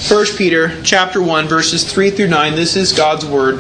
1 Peter chapter 1, verses 3 through 9. This is God's Word.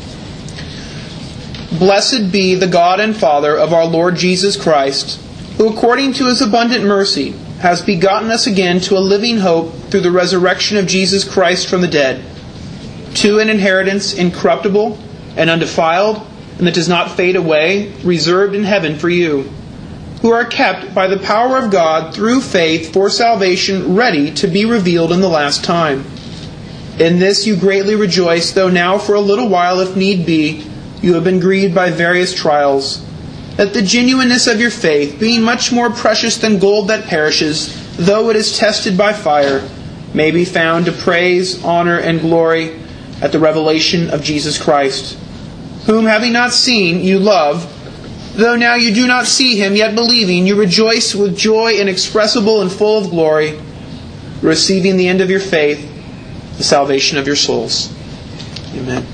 Blessed be the God and Father of our Lord Jesus Christ, who according to His abundant mercy has begotten us again to a living hope through the resurrection of Jesus Christ from the dead, to an inheritance incorruptible and undefiled, and that does not fade away, reserved in heaven for you, who are kept by the power of God through faith for salvation, ready to be revealed in the last time. In this you greatly rejoice, though now for a little while, if need be, you have been grieved by various trials, that the genuineness of your faith, being much more precious than gold that perishes, though it is tested by fire, may be found to praise, honor, and glory at the revelation of Jesus Christ, whom having not seen, you love, though now you do not see Him, yet believing, you rejoice with joy inexpressible and full of glory, receiving the end of your faith, the salvation of your souls. Amen.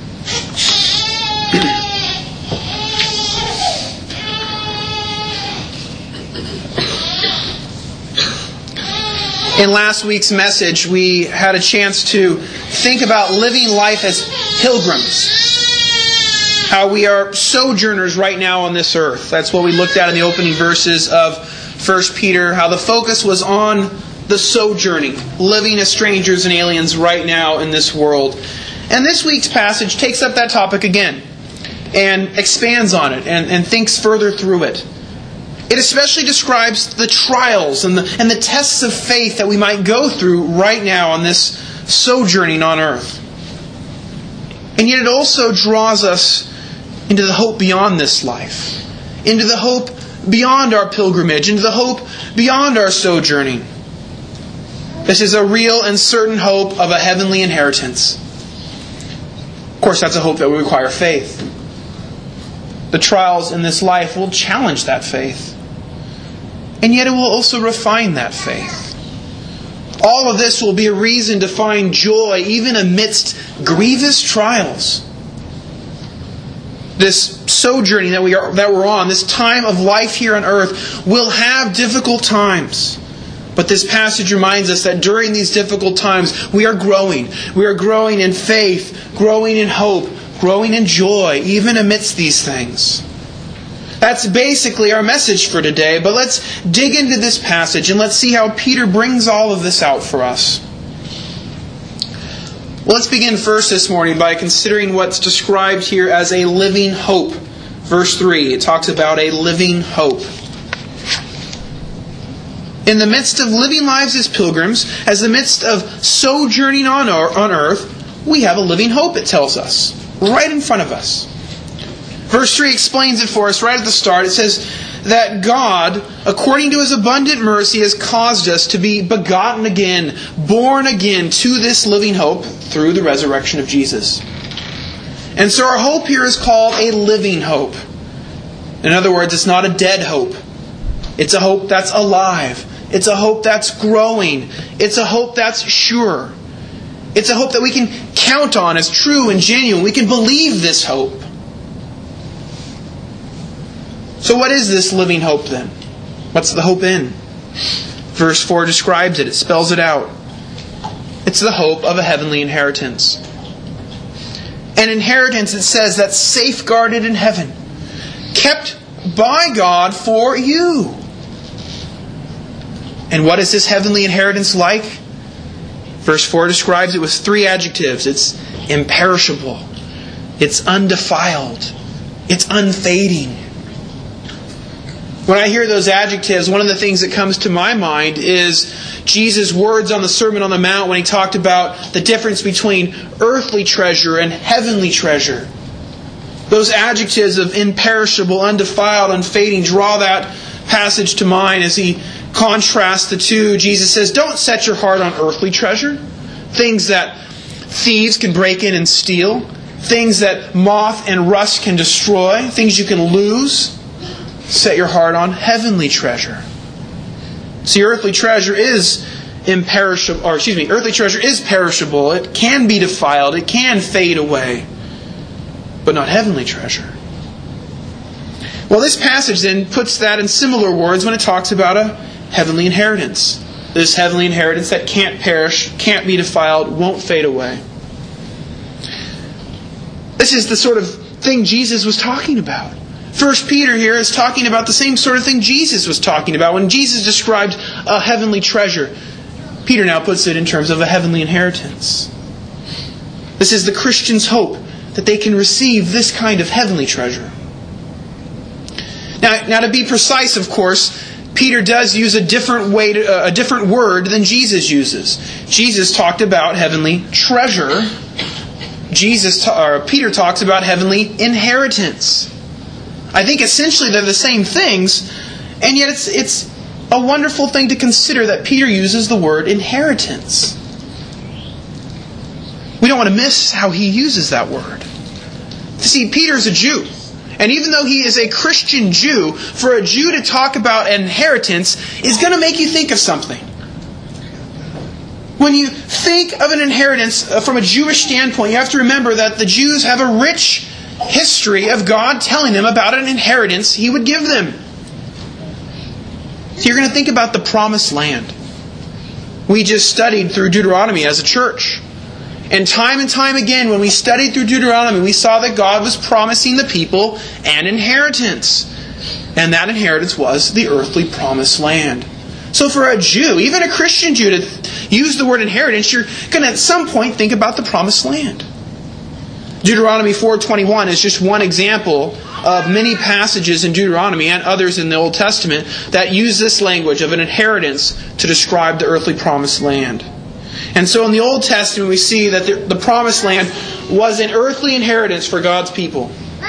In last week's message, we had a chance to think about living life as pilgrims. How we are sojourners right now on this earth. That's what we looked at in the opening verses of 1 Peter. How the focus was on the sojourning, living as strangers and aliens right now in this world. And this week's passage takes up that topic again and expands on it and thinks further through it. It especially describes the trials and the tests of faith that we might go through right now on this sojourning on earth. And yet it also draws us into the hope beyond this life, into the hope beyond our pilgrimage, into the hope beyond our sojourning. This is a real and certain hope of a heavenly inheritance. Of course, that's a hope that will require faith. The trials in this life will challenge that faith. And yet it will also refine that faith. All of this will be a reason to find joy even amidst grievous trials. This sojourning that we're on, this time of life here on earth, will have difficult times. But this passage reminds us that during these difficult times, we are growing. We are growing in faith, growing in hope, growing in joy, even amidst these things. That's basically our message for today. But let's dig into this passage and let's see how Peter brings all of this out for us. Well, let's begin first this morning by considering what's described here as a living hope. Verse 3, it talks about a living hope. In the midst of living lives as pilgrims, as the midst of sojourning on earth, we have a living hope, it tells us, right in front of us. Verse 3 explains it for us right at the start. It says that God, according to His abundant mercy, has caused us to be begotten again, born again to this living hope through the resurrection of Jesus. And so our hope here is called a living hope. In other words, it's not a dead hope. It's a hope that's alive. It's a hope that's growing. It's a hope that's sure. It's a hope that we can count on as true and genuine. We can believe this hope. So what is this living hope then? What's the hope in? Verse 4 describes it. It spells it out. It's the hope of a heavenly inheritance. An inheritance, it says, that's safeguarded in heaven. Kept by God for you. And what is this heavenly inheritance like? Verse 4 describes it with 3 adjectives. It's imperishable. It's undefiled. It's unfading. When I hear those adjectives, one of the things that comes to my mind is Jesus' words on the Sermon on the Mount when He talked about the difference between earthly treasure and heavenly treasure. Those adjectives of imperishable, undefiled, unfading draw that passage to mind as He contrasts the two. Jesus says, don't set your heart on earthly treasure, things that thieves can break in and steal, things that moth and rust can destroy, things you can lose. Set your heart on heavenly treasure. See, earthly treasure is earthly treasure is perishable. It can be defiled. It can fade away. But not heavenly treasure. Well, this passage then puts that in similar words when it talks about a heavenly inheritance. This heavenly inheritance that can't perish, can't be defiled, won't fade away. This is the sort of thing Jesus was talking about. 1 Peter here is talking about the same sort of thing Jesus was talking about. When Jesus described a heavenly treasure, Peter now puts it in terms of a heavenly inheritance. This is the Christian's hope, that they can receive this kind of heavenly treasure. Now to be precise, of course, Peter does use a different word than Jesus uses. Jesus talked about heavenly treasure. Peter talks about heavenly inheritance. I think essentially they're the same things, and yet it's a wonderful thing to consider that Peter uses the word inheritance. We don't want to miss how he uses that word. See, Peter's a Jew. And even though he is a Christian Jew, for a Jew to talk about inheritance is going to make you think of something. When you think of an inheritance from a Jewish standpoint, you have to remember that the Jews have a rich history of God telling them about an inheritance He would give them. So you're going to think about the promised land. We just studied through Deuteronomy as a church. And time again, when we studied through Deuteronomy, we saw that God was promising the people an inheritance. And that inheritance was the earthly promised land. So for a Jew, even a Christian Jew, to use the word inheritance, you're going to at some point think about the promised land. Deuteronomy 4:21 is just one example of many passages in Deuteronomy and others in the Old Testament that use this language of an inheritance to describe the earthly promised land. And so in the Old Testament we see that the promised land was an earthly inheritance for God's people.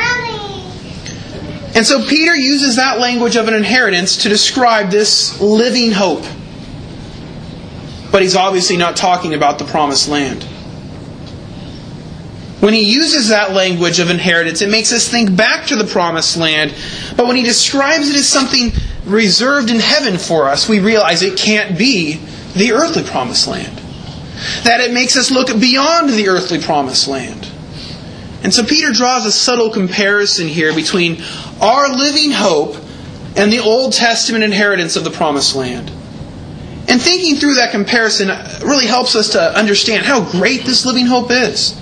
And so Peter uses that language of an inheritance to describe this living hope. But he's obviously not talking about the promised land. When he uses that language of inheritance, it makes us think back to the promised land. But when he describes it as something reserved in heaven for us, we realize it can't be the earthly promised land. That it makes us look beyond the earthly promised land. And so Peter draws a subtle comparison here between our living hope and the Old Testament inheritance of the promised land. And thinking through that comparison really helps us to understand how great this living hope is.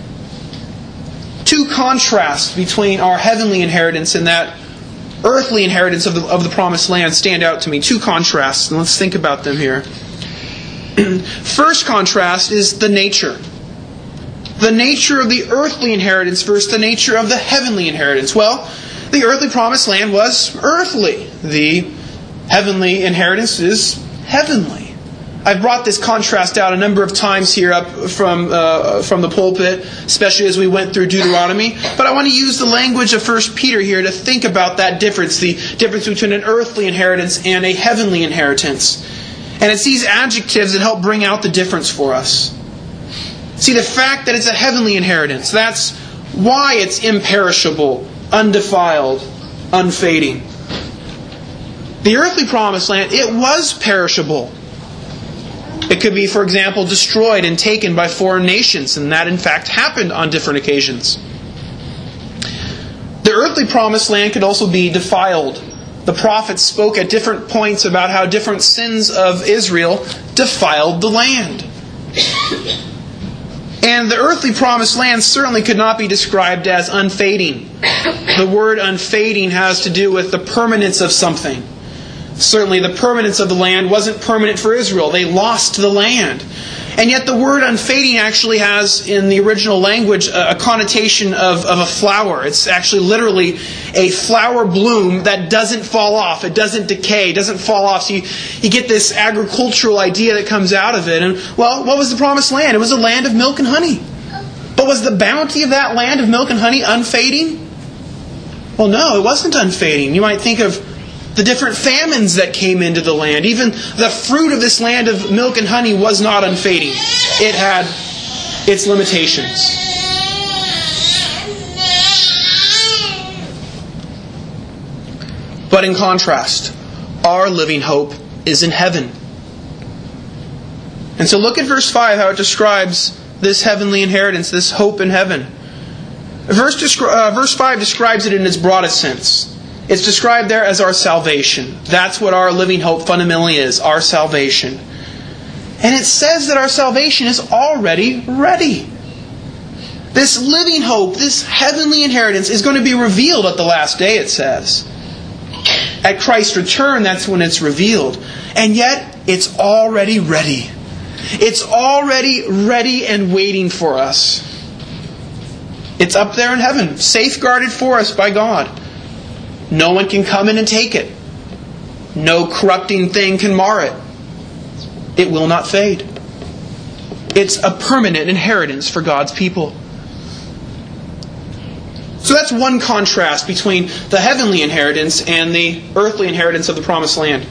Two contrasts between our heavenly inheritance and that earthly inheritance of the promised land stand out to me. Two contrasts, and let's think about them here. First contrast is the nature. The nature of the earthly inheritance versus the nature of the heavenly inheritance. Well, the earthly promised land was earthly. The heavenly inheritance is heavenly. I've brought this contrast out a number of times here up from the pulpit, especially as we went through Deuteronomy. But I want to use the language of 1 Peter here to think about that difference, the difference between an earthly inheritance and a heavenly inheritance. And it's these adjectives that help bring out the difference for us. See, the fact that it's a heavenly inheritance, that's why it's imperishable, undefiled, unfading. The earthly promised land, it was perishable. It could be, for example, destroyed and taken by foreign nations, and that in fact happened on different occasions. The earthly promised land could also be defiled. The prophets spoke at different points about how different sins of Israel defiled the land. And the earthly promised land certainly could not be described as unfading. The word unfading has to do with the permanence of something. Certainly the permanence of the land wasn't permanent for Israel. They lost the land. And yet the word unfading actually has, in the original language, a connotation of a flower. It's actually literally a flower bloom that doesn't fall off. It doesn't decay. It doesn't fall off. So you get this agricultural idea that comes out of it. And, well, what was the promised land? It was a land of milk and honey. But was the bounty of that land of milk and honey unfading? Well, no, it wasn't unfading. You might think of the different famines that came into the land. Even the fruit of this land of milk and honey was not unfading. It had its limitations. But in contrast, our living hope is in heaven. And so look at verse 5, how it describes this heavenly inheritance, this hope in heaven. Verse 5 describes it in its broadest sense. It's described there as our salvation. That's what our living hope fundamentally is, our salvation. And it says that our salvation is already ready. This living hope, this heavenly inheritance is going to be revealed at the last day, it says. At Christ's return, that's when it's revealed. And yet, it's already ready. It's already ready and waiting for us. It's up there in heaven, safeguarded for us by God. No one can come in and take it. No corrupting thing can mar it. It will not fade. It's a permanent inheritance for God's people. So that's one contrast between the heavenly inheritance and the earthly inheritance of the promised land.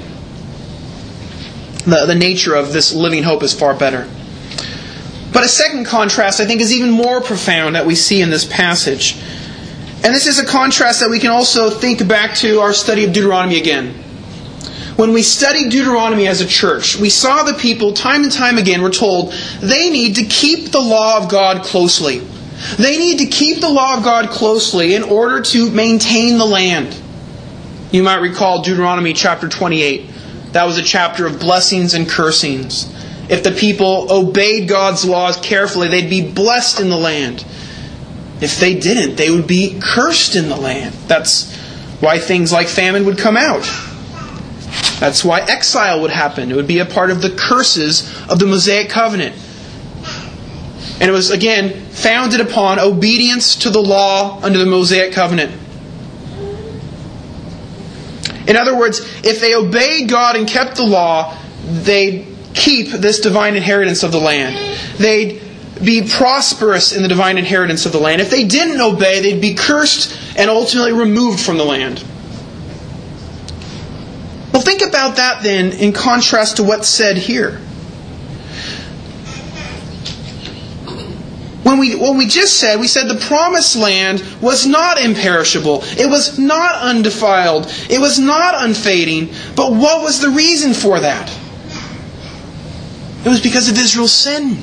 The nature of this living hope is far better. But a second contrast, I think, is even more profound that we see in this passage. And this is a contrast that we can also think back to our study of Deuteronomy again. When we studied Deuteronomy as a church, we saw the people time and time again were told they need to keep the law of God closely. They need to keep the law of God closely in order to maintain the land. You might recall Deuteronomy chapter 28. That was a chapter of blessings and cursings. If the people obeyed God's laws carefully, they'd be blessed in the land. If they didn't, they would be cursed in the land. That's why things like famine would come out. That's why exile would happen. It would be a part of the curses of the Mosaic covenant. And it was, again, founded upon obedience to the law under the Mosaic covenant. In other words, if they obeyed God and kept the law, they'd keep this divine inheritance of the land. They'd be prosperous in the divine inheritance of the land. If they didn't obey, they'd be cursed and ultimately removed from the land. Well, think about that then in contrast to what's said here. When we just said, we said the promised land was not imperishable. It was not undefiled. It was not unfading. But what was the reason for that? It was because of Israel's sin.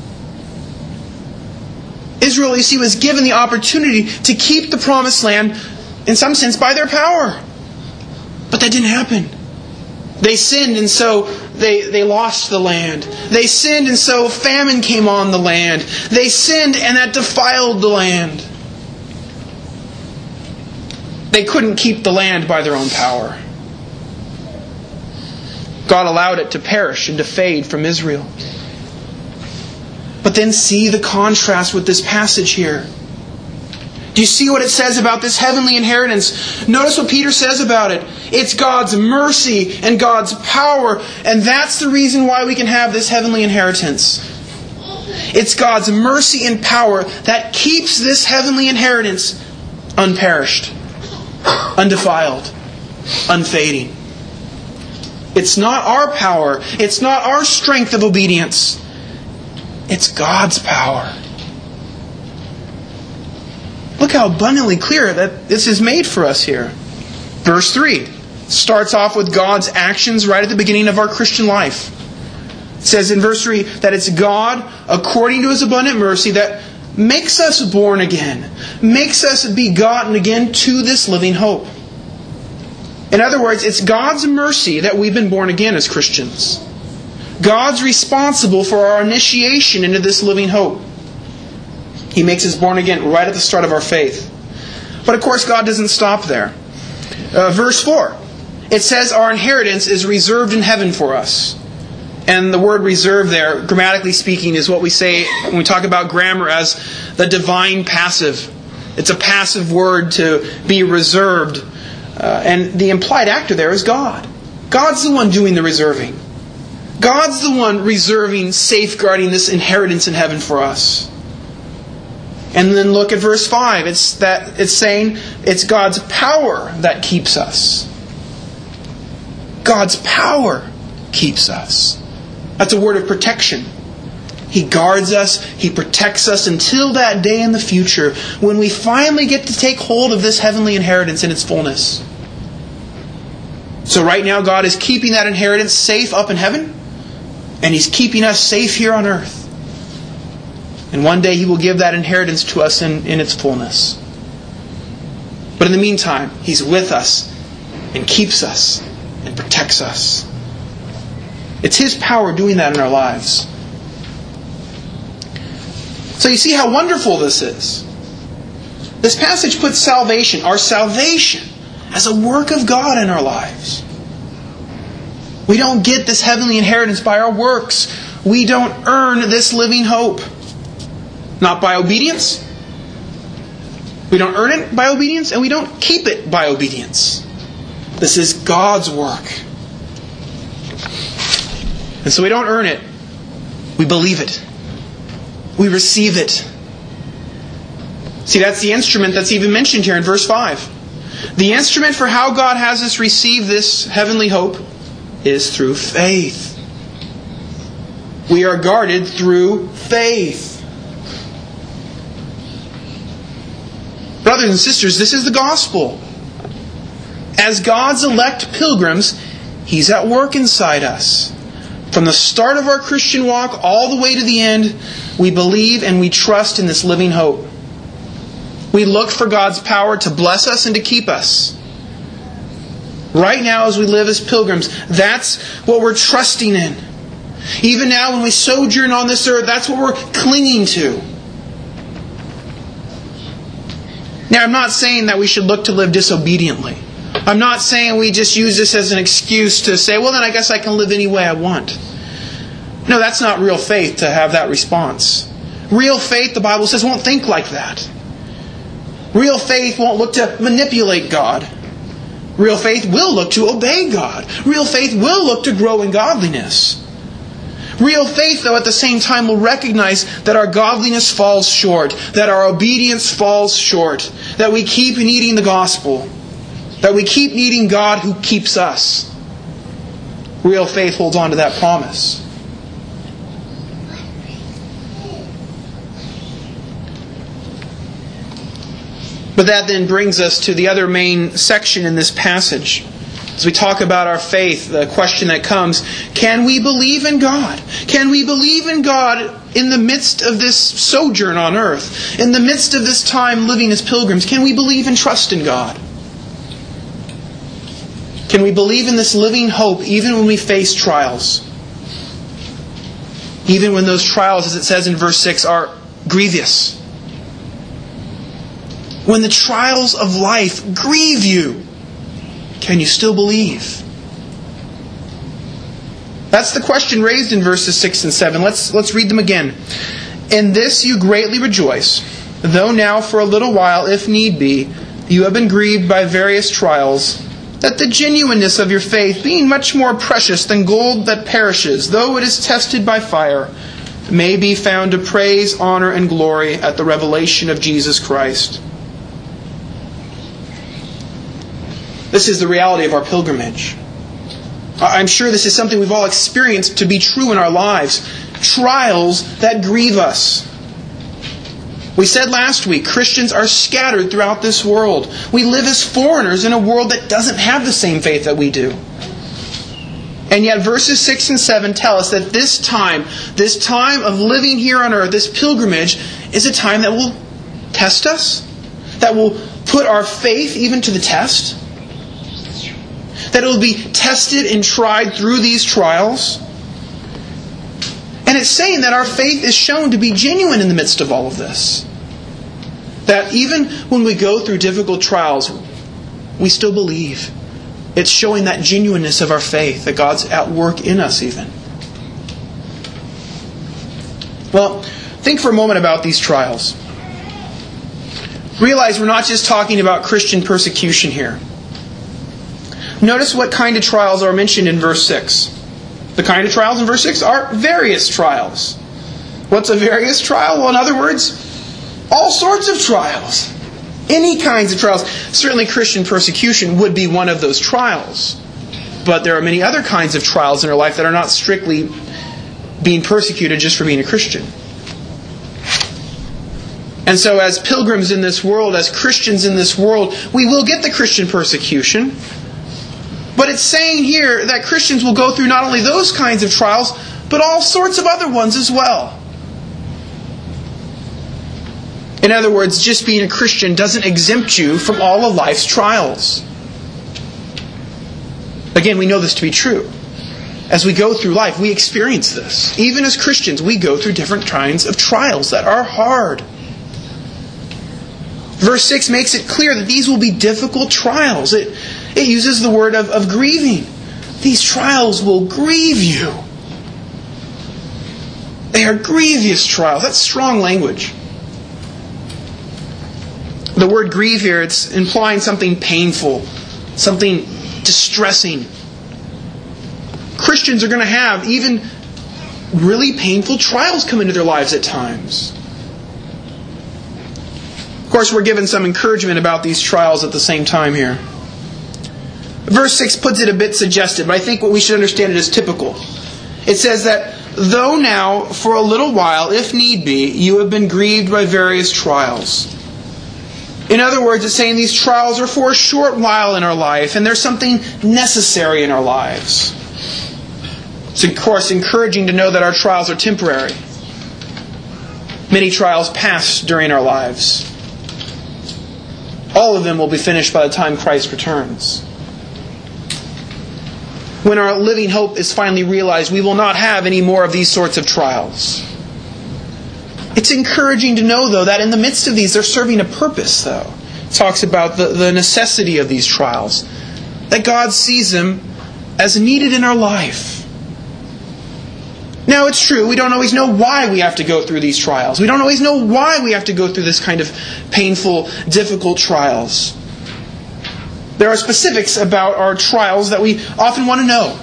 Israel, you see, was given the opportunity to keep the promised land, in some sense, by their power. But that didn't happen. They sinned, and so they lost the land. They sinned, and so famine came on the land. They sinned, and that defiled the land. They couldn't keep the land by their own power. God allowed it to perish and to fade from Israel. But then see the contrast with this passage here. Do you see what it says about this heavenly inheritance? Notice what Peter says about it. It's God's mercy and God's power, and that's the reason why we can have this heavenly inheritance. It's God's mercy and power that keeps this heavenly inheritance unperished, undefiled, unfading. It's not our power. It's not our strength of obedience. It's God's power. Look how abundantly clear that this is made for us here. Verse 3 starts off with God's actions right at the beginning of our Christian life. It says in verse 3 that it's God, according to His abundant mercy, that makes us born again, makes us begotten again to this living hope. In other words, it's God's mercy that we've been born again as Christians. God's responsible for our initiation into this living hope. He makes us born again right at the start of our faith. But of course, God doesn't stop there. Verse 4, it says our inheritance is reserved in heaven for us. And the word reserved there, grammatically speaking, is what we say when we talk about grammar as the divine passive. It's a passive word to be reserved. And the implied actor there is God. God's the one doing the reserving. God's the one reserving, safeguarding this inheritance in heaven for us. And then look at verse 5. It's saying it's God's power that keeps us. God's power keeps us. That's a word of protection. He guards us, He protects us until that day in the future when we finally get to take hold of this heavenly inheritance in its fullness. So right now God is keeping that inheritance safe up in heaven, and He's keeping us safe here on earth. And one day He will give that inheritance to us in its fullness. But in the meantime, He's with us and keeps us and protects us. It's His power doing that in our lives. So you see how wonderful this is. This passage puts salvation, our salvation, as a work of God in our lives. We don't get this heavenly inheritance by our works. We don't earn this living hope. Not by obedience. We don't earn it by obedience, and we don't keep it by obedience. This is God's work. And so we don't earn it. We believe it. We receive it. See, that's the instrument that's even mentioned here in verse 5. The instrument for how God has us receive this heavenly hope is through faith. We are guarded through faith. Brothers and sisters, this is the gospel. As God's elect pilgrims, He's at work inside us. From the start of our Christian walk all the way to the end, we believe and we trust in this living hope. We look for God's power to bless us and to keep us. Right now as we live as pilgrims, that's what we're trusting in. Even now when we sojourn on this earth, that's what we're clinging to. Now I'm not saying that we should look to live disobediently. I'm not saying we just use this as an excuse to say, well then I guess I can live any way I want. No, that's not real faith to have that response. Real faith, the Bible says, won't think like that. Real faith won't look to manipulate God. Real faith will look to obey God. Real faith will look to grow in godliness. Real faith, though, at the same time will recognize that our godliness falls short, that our obedience falls short, that we keep needing the gospel, that we keep needing God who keeps us. Real faith holds on to that promise. But that then brings us to the other main section in this passage. As we talk about our faith, the question that comes, can we believe in God? Can we believe in God in the midst of this sojourn on earth? In the midst of this time living as pilgrims? Can we believe and trust in God? Can we believe in this living hope even when we face trials? Even when those trials, as it says in verse 6, are grievous. When the trials of life grieve you, can you still believe? That's the question raised in verses 6 and 7. Let's read them again. In this you greatly rejoice, though now for a little while, if need be, you have been grieved by various trials, that the genuineness of your faith, being much more precious than gold that perishes, though it is tested by fire, may be found to praise, honor, and glory at the revelation of Jesus Christ. This is the reality of our pilgrimage. I'm sure this is something we've all experienced to be true in our lives. Trials that grieve us. We said last week, Christians are scattered throughout this world. We live as foreigners in a world that doesn't have the same faith that we do. And yet verses 6 and 7 tell us that this time of living here on earth, this pilgrimage, is a time that will test us, that will put our faith even to the test, that it will be tested and tried through these trials. And it's saying that our faith is shown to be genuine in the midst of all of this. That even when we go through difficult trials, we still believe. It's showing that genuineness of our faith, that God's at work in us even. Well, think for a moment about these trials. Realize we're not just talking about Christian persecution here. Notice what kind of trials are mentioned in verse 6. The kind of trials in verse 6 are various trials. What's a various trial? Well, in other words, all sorts of trials. Any kinds of trials. Certainly Christian persecution would be one of those trials. But there are many other kinds of trials in our life that are not strictly being persecuted just for being a Christian. And so as pilgrims in this world, as Christians in this world, we will get the Christian persecution. But it's saying here that Christians will go through not only those kinds of trials, but all sorts of other ones as well. In other words, just being a Christian doesn't exempt you from all of life's trials. Again, we know this to be true. As we go through life, we experience this. Even as Christians, we go through different kinds of trials that are hard. Verse 6 makes it clear that these will be difficult trials. It uses the word of grieving. These trials will grieve you. They are grievous trials. That's strong language. The word grieve here, it's implying something painful, something distressing. Christians are going to have even really painful trials come into their lives at times. Of course, we're given some encouragement about these trials at the same time here. Verse 6 puts it a bit suggestive, but I think what we should understand it as typical. It says that, though now, for a little while, if need be, you have been grieved by various trials. In other words, it's saying these trials are for a short while in our life, and there's something necessary in our lives. It's, of course, encouraging to know that our trials are temporary. Many trials pass during our lives. All of them will be finished by the time Christ returns. When our living hope is finally realized, we will not have any more of these sorts of trials. It's encouraging to know, though, that in the midst of these, they're serving a purpose, though. It talks about the necessity of these trials. That God sees them as needed in our life. Now, it's true, we don't always know why we have to go through these trials. We don't always know why we have to go through this kind of painful, difficult trials. There are specifics about our trials that we often want to know.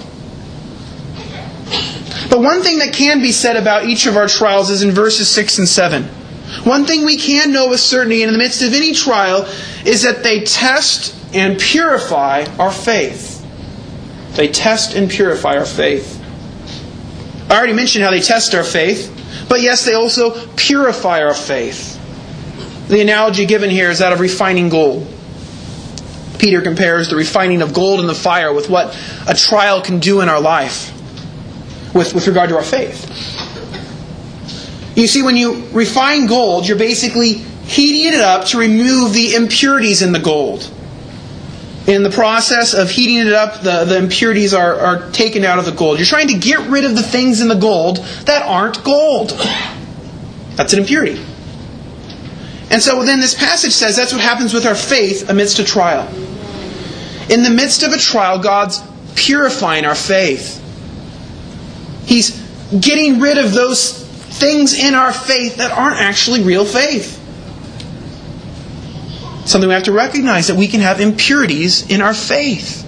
But one thing that can be said about each of our trials is in verses 6 and 7. One thing we can know with certainty in the midst of any trial is that they test and purify our faith. They test and purify our faith. I already mentioned how they test our faith, but yes, they also purify our faith. The analogy given here is that of refining gold. Peter compares the refining of gold in the fire with what a trial can do in our life with regard to our faith. You see, when you refine gold, you're basically heating it up to remove the impurities in the gold. In the process of heating it up, the impurities are taken out of the gold. You're trying to get rid of the things in the gold that aren't gold. That's an impurity. And so then this passage says that's what happens with our faith amidst a trial. In the midst of a trial, God's purifying our faith. He's getting rid of those things in our faith that aren't actually real faith. Something we have to recognize, that we can have impurities in our faith.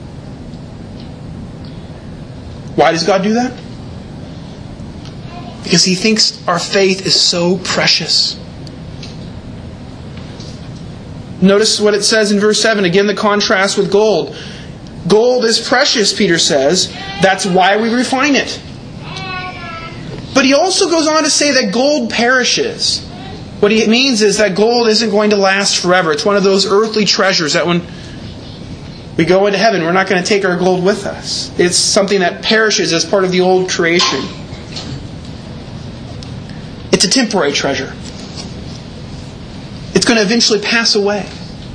Why does God do that? Because He thinks our faith is so precious. Notice what it says in verse 7. Again, the contrast with gold. Gold is precious, Peter says. That's why we refine it. But he also goes on to say that gold perishes. What he means is that gold isn't going to last forever. It's one of those earthly treasures that when we go into heaven, we're not going to take our gold with us. It's something that perishes as part of the old creation. It's a temporary treasure. It's going to eventually pass away.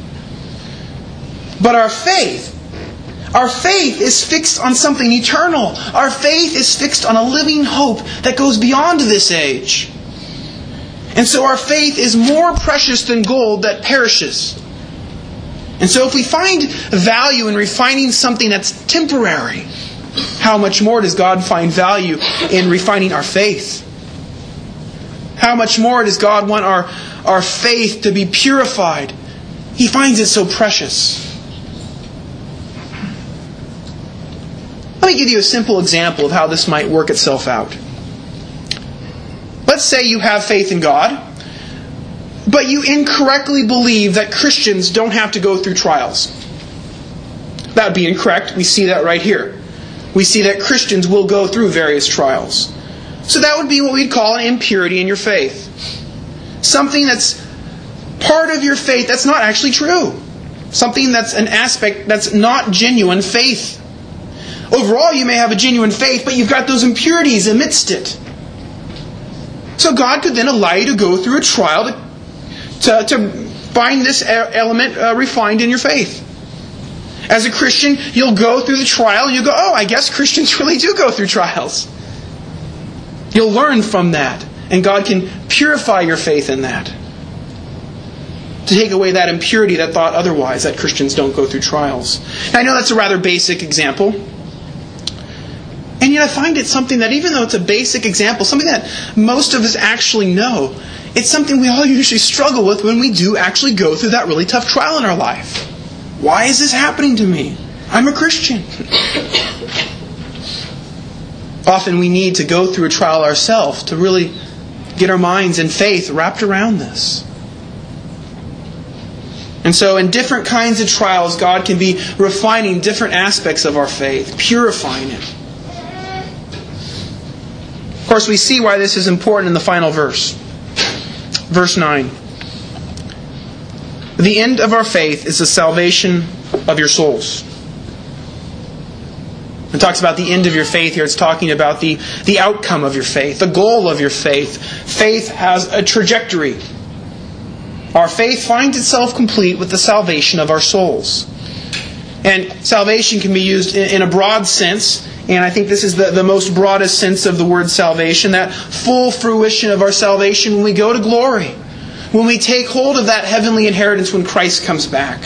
But our faith is fixed on something eternal. Our faith is fixed on a living hope that goes beyond this age. And so our faith is more precious than gold that perishes. And so if we find value in refining something that's temporary, how much more does God find value in refining our faith? How much more does God want our faith to be purified? He finds it so precious. Let me give you a simple example of how this might work itself out. Let's say you have faith in God, but you incorrectly believe that Christians don't have to go through trials. That would be incorrect. We see that right here. We see that Christians will go through various trials. So that would be what we'd call an impurity in your faith. Something that's part of your faith that's not actually true. Something that's an aspect that's not genuine faith. Overall, you may have a genuine faith, but you've got those impurities amidst it. So God could then allow you to go through a trial to find this element refined in your faith. As a Christian, you'll go through the trial and you'll go, oh, I guess Christians really do go through trials. You'll learn from that. And God can purify your faith in that. To take away that impurity that thought otherwise, that Christians don't go through trials. Now, I know that's a rather basic example. And yet I find it something that, even though it's a basic example, something that most of us actually know, it's something we all usually struggle with when we do actually go through that really tough trial in our life. Why is this happening to me? I'm a Christian. Often we need to go through a trial ourselves to really get our minds and faith wrapped around this. And so in different kinds of trials, God can be refining different aspects of our faith, purifying it. Of course, we see why this is important in the final verse. Verse 9. The end of our faith is the salvation of your souls. It talks about the end of your faith here. It's talking about the outcome of your faith, the goal of your faith. Faith has a trajectory. Our faith finds itself complete with the salvation of our souls. And salvation can be used in a broad sense, and I think this is the most broadest sense of the word salvation, that full fruition of our salvation when we go to glory, when we take hold of that heavenly inheritance when Christ comes back.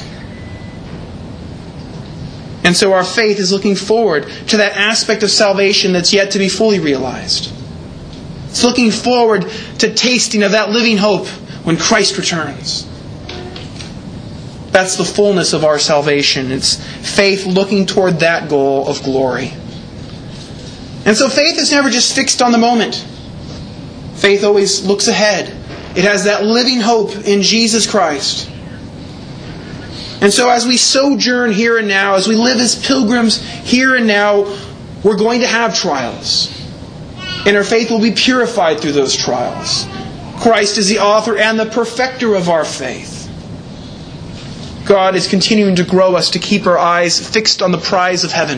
And so our faith is looking forward to that aspect of salvation that's yet to be fully realized. It's looking forward to tasting of that living hope when Christ returns. That's the fullness of our salvation. It's faith looking toward that goal of glory. And so faith is never just fixed on the moment. Faith always looks ahead. It has that living hope in Jesus Christ. And so as we sojourn here and now, as we live as pilgrims here and now, we're going to have trials. And our faith will be purified through those trials. Christ is the author and the perfecter of our faith. God is continuing to grow us to keep our eyes fixed on the prize of heaven.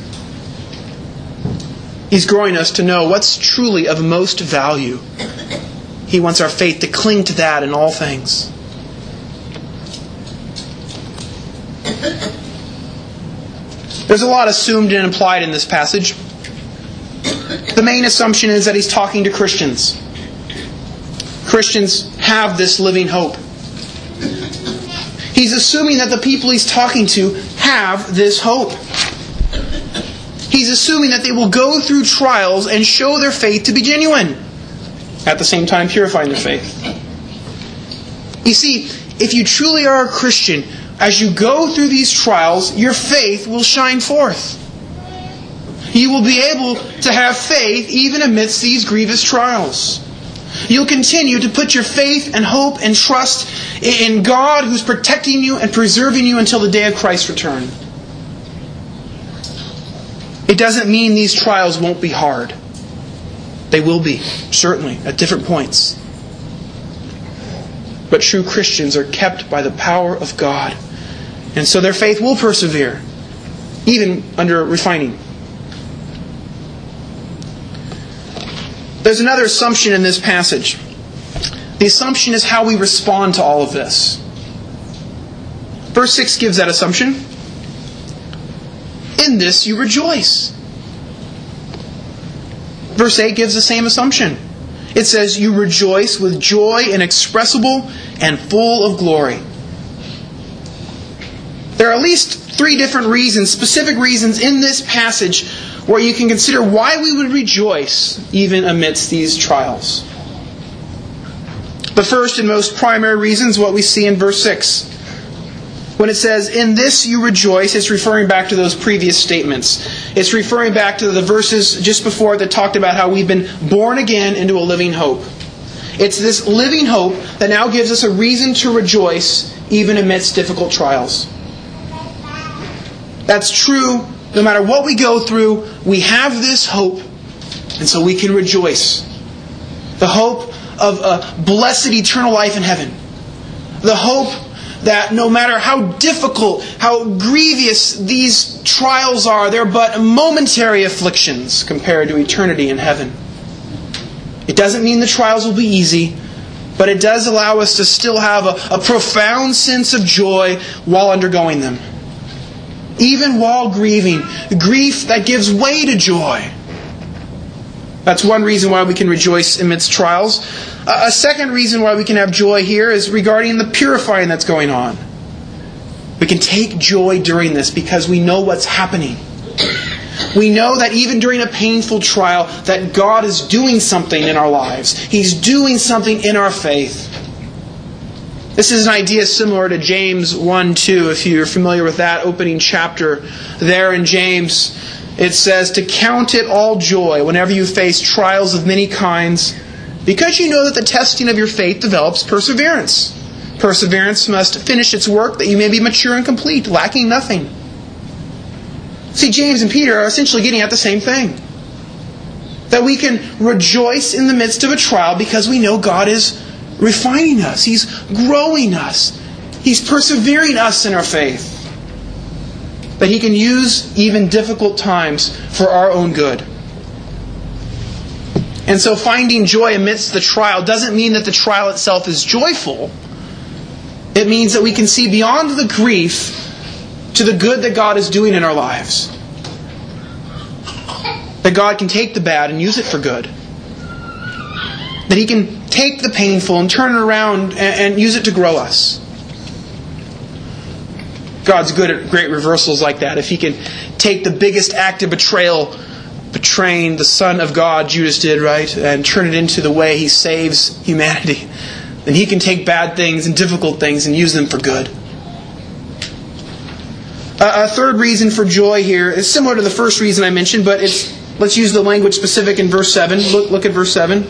He's growing us to know what's truly of most value. He wants our faith to cling to that in all things. There's a lot assumed and implied in this passage. The main assumption is that he's talking to Christians. Christians have this living hope. He's assuming that the people he's talking to have this hope. He's assuming that they will go through trials and show their faith to be genuine, at the same time purifying their faith. You see, if you truly are a Christian, as you go through these trials, your faith will shine forth. You will be able to have faith even amidst these grievous trials. You'll continue to put your faith and hope and trust in God who's protecting you and preserving you until the day of Christ's return. It doesn't mean these trials won't be hard. They will be, certainly, at different points. But true Christians are kept by the power of God. And so their faith will persevere, even under refining. There's another assumption in this passage. The assumption is how we respond to all of this. Verse 6 gives that assumption. In this you rejoice. Verse 8 gives the same assumption. It says, you rejoice with joy inexpressible and full of glory. There are at least 3 different reasons, specific reasons in this passage where you can consider why we would rejoice even amidst these trials. The first and most primary reason is what we see in verse 6. When it says, in this you rejoice, it's referring back to those previous statements. It's referring back to the verses just before that talked about how we've been born again into a living hope. It's this living hope that now gives us a reason to rejoice even amidst difficult trials. That's true. No matter what we go through, we have this hope, and so we can rejoice. The hope of a blessed eternal life in heaven. The hope that no matter how difficult, how grievous these trials are, they're but momentary afflictions compared to eternity in heaven. It doesn't mean the trials will be easy, but it does allow us to still have a profound sense of joy while undergoing them. even while grieving. Grief that gives way to joy. That's one reason why we can rejoice amidst trials. A second reason why we can have joy here is regarding the purifying that's going on. We can take joy during this because we know what's happening. We know that even during a painful trial, that God is doing something in our lives. He's doing something in our faith. This is an idea similar to James 1:2, if you're familiar with that opening chapter. There in James, it says, to count it all joy whenever you face trials of many kinds, because you know that the testing of your faith develops perseverance. Perseverance must finish its work that you may be mature and complete, lacking nothing. See, James and Peter are essentially getting at the same thing. That we can rejoice in the midst of a trial because we know God is refining us. He's growing us. He's persevering us in our faith. That He can use even difficult times for our own good. And so finding joy amidst the trial doesn't mean that the trial itself is joyful. It means that we can see beyond the grief to the good that God is doing in our lives. That God can take the bad and use it for good. That He can take the painful and turn it around and use it to grow us. God's good at great reversals like that. If He can take the biggest act of betrayal, betraying the Son of God, Judas did, right? And turn it into the way He saves humanity, then He can take bad things and difficult things and use them for good. A third reason for joy here is similar to the first reason I mentioned, but let's use the language specific in verse 7. Look at verse 7.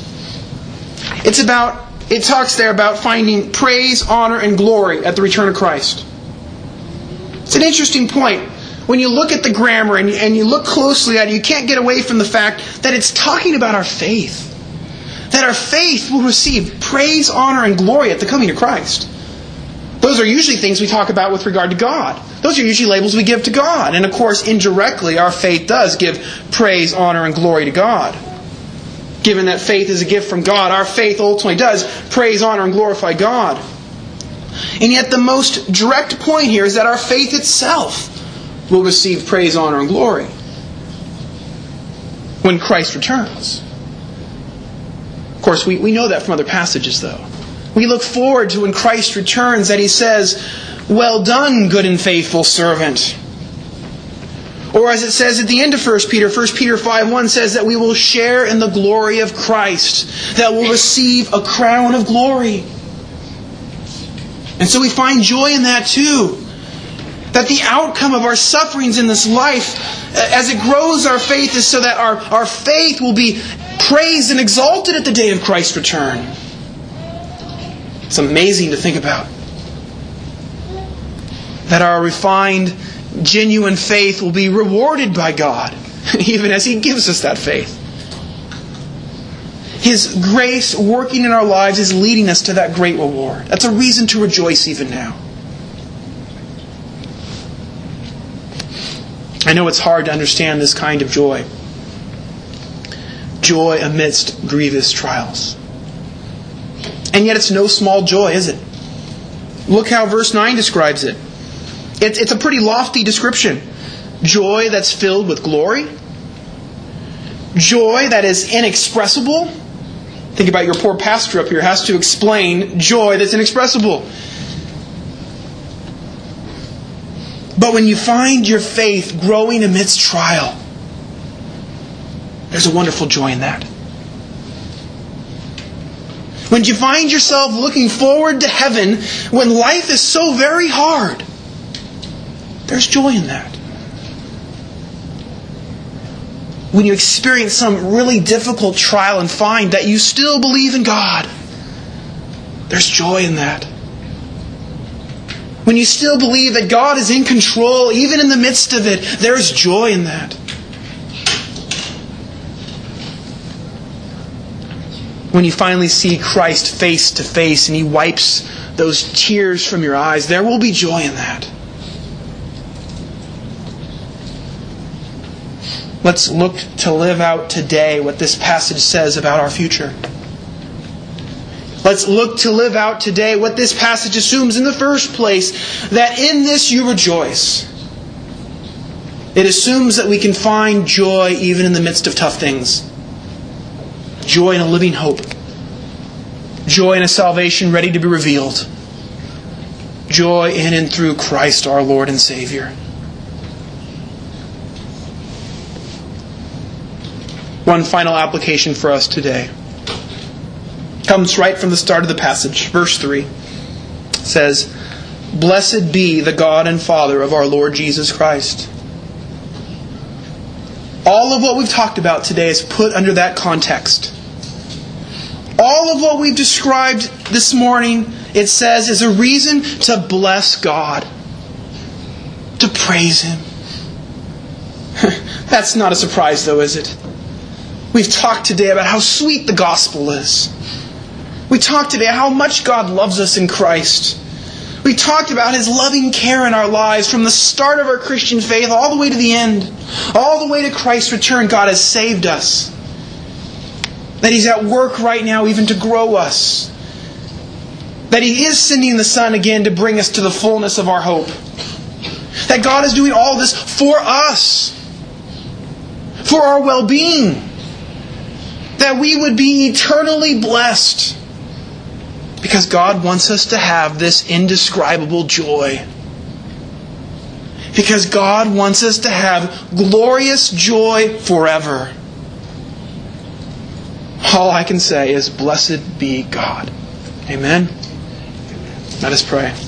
It talks there about finding praise, honor, and glory at the return of Christ. It's an interesting point. When you look at the grammar and you look closely at it, you can't get away from the fact that it's talking about our faith. That our faith will receive praise, honor, and glory at the coming of Christ. Those are usually things we talk about with regard to God. Those are usually labels we give to God. And of course, indirectly, our faith does give praise, honor, and glory to God. Given that faith is a gift from God, our faith ultimately does praise, honor, and glorify God. And yet the most direct point here is that our faith itself will receive praise, honor, and glory when Christ returns. Of course, we know that from other passages, though. We look forward to when Christ returns that He says, "Well done, good and faithful servant." Or as it says at the end of 1 Peter 5:1 says that we will share in the glory of Christ, that we'll receive a crown of glory. And so we find joy in that too. That the outcome of our sufferings in this life, as it grows our faith, is so that our faith will be praised and exalted at the day of Christ's return. It's amazing to think about. That our refined, genuine faith will be rewarded by God, even as He gives us that faith. His grace working in our lives is leading us to that great reward. That's a reason to rejoice even now. I know it's hard to understand this kind of joy. Joy amidst grievous trials. And yet it's no small joy, is it? Look how verse 9 describes it. It's a pretty lofty description. Joy that's filled with glory. Joy that is inexpressible. Think about your poor pastor up here has to explain joy that's inexpressible. But when you find your faith growing amidst trial, there's a wonderful joy in that. When you find yourself looking forward to heaven when life is so very hard, there's joy in that. When you experience some really difficult trial and find that you still believe in God, there's joy in that. When you still believe that God is in control, even in the midst of it, there's joy in that. When you finally see Christ face to face and He wipes those tears from your eyes, there will be joy in that. Let's look to live out today what this passage says about our future. Let's look to live out today what this passage assumes in the first place, that in this you rejoice. It assumes that we can find joy even in the midst of tough things. Joy in a living hope. Joy in a salvation ready to be revealed. Joy in and through Christ our Lord and Savior. One final application for us today comes right from the start of the passage. Verse 3 says, "Blessed be the God and Father of our Lord Jesus Christ." All of what we've talked about today is put under that context. All of what we've described this morning, it says, is a reason to bless God, to praise Him. That's not a surprise though, is it? We've talked today about how sweet the gospel is. We talked today how much God loves us in Christ. We talked about His loving care in our lives from the start of our Christian faith all the way to the end. All the way to Christ's return, God has saved us. That He's at work right now even to grow us. That He is sending the Son again to bring us to the fullness of our hope. That God is doing all this for us. For our well-being. That we would be eternally blessed. Because God wants us to have this indescribable joy. Because God wants us to have glorious joy forever. All I can say is, blessed be God. Amen. Let us pray.